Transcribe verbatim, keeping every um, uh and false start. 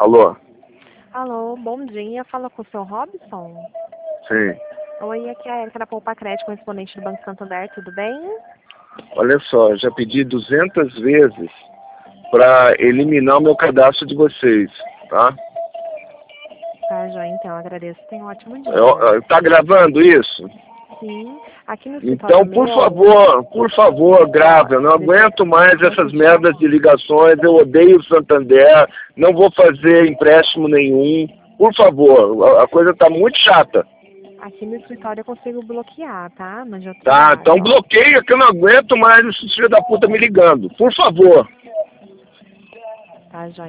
Alô? Alô, bom dia. Fala com o seu Robson? Sim. Oi, aqui é a Erika da Poupa Crédito, correspondente do Banco Santander, tudo bem? Olha só, já pedi duzentas vezes para eliminar o meu cadastro de vocês, tá? Tá, joia, então, agradeço. Tenha um ótimo dia. Eu, eu, tá gravando isso? Sim, aqui no escritório Então, por meu... favor, por favor, grave. Eu não aguento mais essas merdas de ligações. Eu odeio o Santander. Não vou fazer empréstimo nenhum. Por favor, a, a coisa tá muito chata. Aqui no escritório eu consigo bloquear, tá? Mas eu Tá, trabalho. então bloqueia que eu não aguento mais esses filhos da puta me ligando. Por favor. Tá, joia.